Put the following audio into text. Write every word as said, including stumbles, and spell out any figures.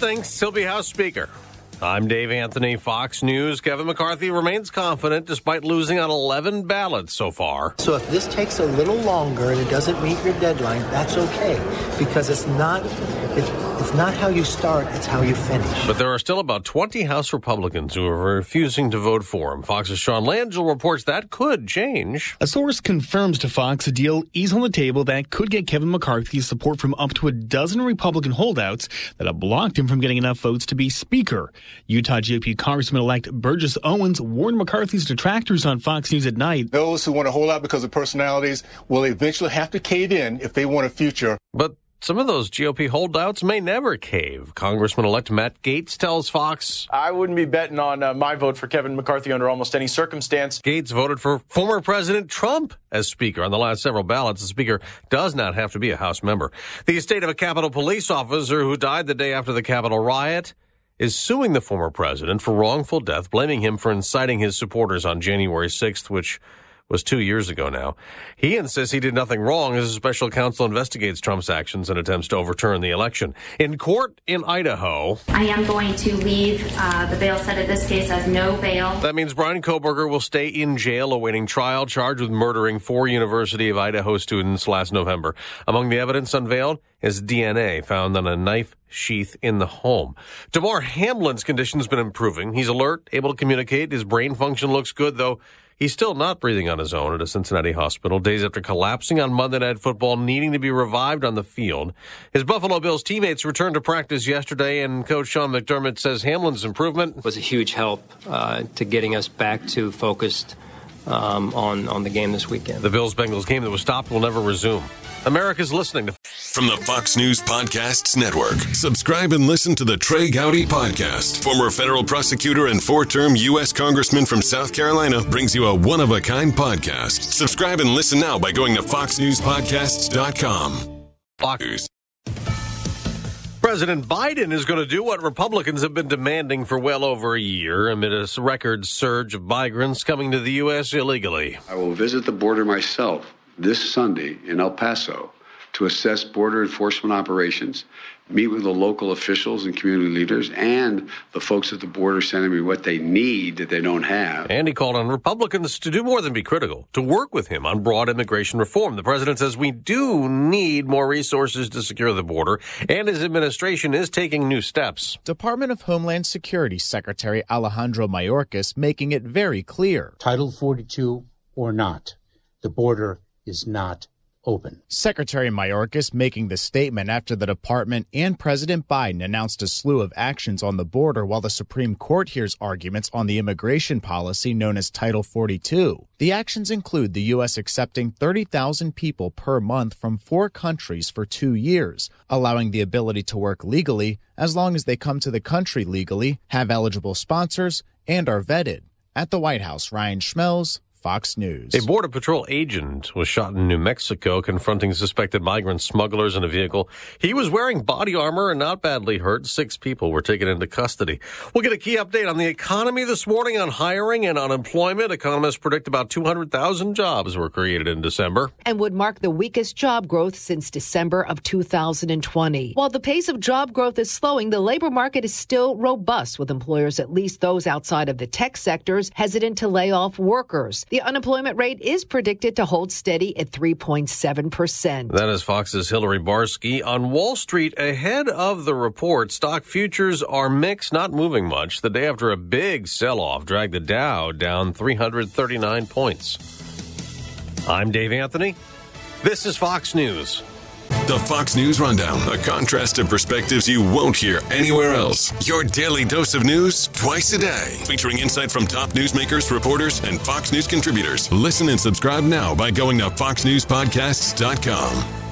thinks he'll be House Speaker. I'm Dave Anthony, Fox News. Kevin McCarthy remains confident despite losing on eleven ballots so far. So if this takes a little longer and it doesn't meet your deadline, that's okay, because it's not it, it's not how you start, it's how you finish. But there are still about twenty House Republicans who are refusing to vote for him. Fox's Sean Langell reports that could change. A source confirms to Fox a deal is on the table that could get Kevin McCarthy's support from up to a dozen Republican holdouts that have blocked him from getting enough votes to be Speaker. Utah G O P Congressman-elect Burgess Owens warned McCarthy's detractors on Fox News at Night. Those who want to hold out because of personalities will eventually have to cave in if they want a future. But some of those G O P holdouts may never cave. Congressman-elect Matt Gaetz tells Fox, I wouldn't be betting on uh, my vote for Kevin McCarthy under almost any circumstance. Gaetz voted for former President Trump as Speaker. On the last several ballots, the Speaker does not have to be a House member. The estate of a Capitol Police officer who died the day after the Capitol riot is suing the former president for wrongful death, blaming him for inciting his supporters on January sixth, which was two years ago now. He insists he did nothing wrong as a special counsel investigates Trump's actions and attempts to overturn the election. In court in Idaho, I am going to leave uh, the bail set of this case as no bail. That means Brian Kohberger will stay in jail awaiting trial, charged with murdering four University of Idaho students last November. Among the evidence unveiled is D N A found on a knife sheath in the home. Damar Hamlin's condition has been improving. He's alert, able to communicate. His brain function looks good, though he's still not breathing on his own at a Cincinnati hospital, days after collapsing on Monday Night Football, needing to be revived on the field. His Buffalo Bills teammates returned to practice yesterday, and Coach Sean McDermott says Hamlin's improvement was a huge help uh, to getting us back to focused um, on, on the game this weekend. The Bills-Bengals game that was stopped will never resume. America's listening to... From the Fox News Podcasts Network, subscribe and listen to the Trey Gowdy Podcast. Former federal prosecutor and four-term U S Congressman from South Carolina brings you a one-of-a-kind podcast. Subscribe and listen now by going to fox news podcasts dot com. Fox News. President Biden is going to do what Republicans have been demanding for well over a year amid a record surge of migrants coming to the U S illegally. I will visit the border myself this Sunday in El Paso to assess border enforcement operations, meet with the local officials and community leaders, and the folks at the border sending me what they need that they don't have. And he called on Republicans to do more than be critical, to work with him on broad immigration reform. The president says we do need more resources to secure the border, and his administration is taking new steps. Department of Homeland Security Secretary Alejandro Mayorkas making it very clear. Title forty-two or not, the border is not open. Secretary Mayorkas making the statement after the department and President Biden announced a slew of actions on the border while the Supreme Court hears arguments on the immigration policy known as Title forty-two. The actions include the U S accepting thirty thousand people per month from four countries for two years, allowing the ability to work legally as long as they come to the country legally, have eligible sponsors, and are vetted. At the White House, Ryan Schmelz, Fox News. A Border Patrol agent was shot in New Mexico confronting suspected migrant smugglers in a vehicle. He was wearing body armor and not badly hurt. Six people were taken into custody. We'll get a key update on the economy this morning on hiring and unemployment. Economists predict about two hundred thousand jobs were created in December. And would mark the weakest job growth since December of two thousand twenty. While the pace of job growth is slowing, the labor market is still robust, with employers, at least those outside of the tech sectors, hesitant to lay off workers. The unemployment rate is predicted to hold steady at three point seven percent. That is Fox's Hillary Barsky. On Wall Street, ahead of the report, stock futures are mixed, not moving much. The day after a big sell-off dragged the Dow down three hundred thirty-nine points. I'm Dave Anthony. This is Fox News. The Fox News Rundown, a contrast of perspectives you won't hear anywhere else. Your daily dose of news twice a day, featuring insight from top newsmakers, reporters, and Fox News contributors. Listen and subscribe now by going to fox news podcasts dot com.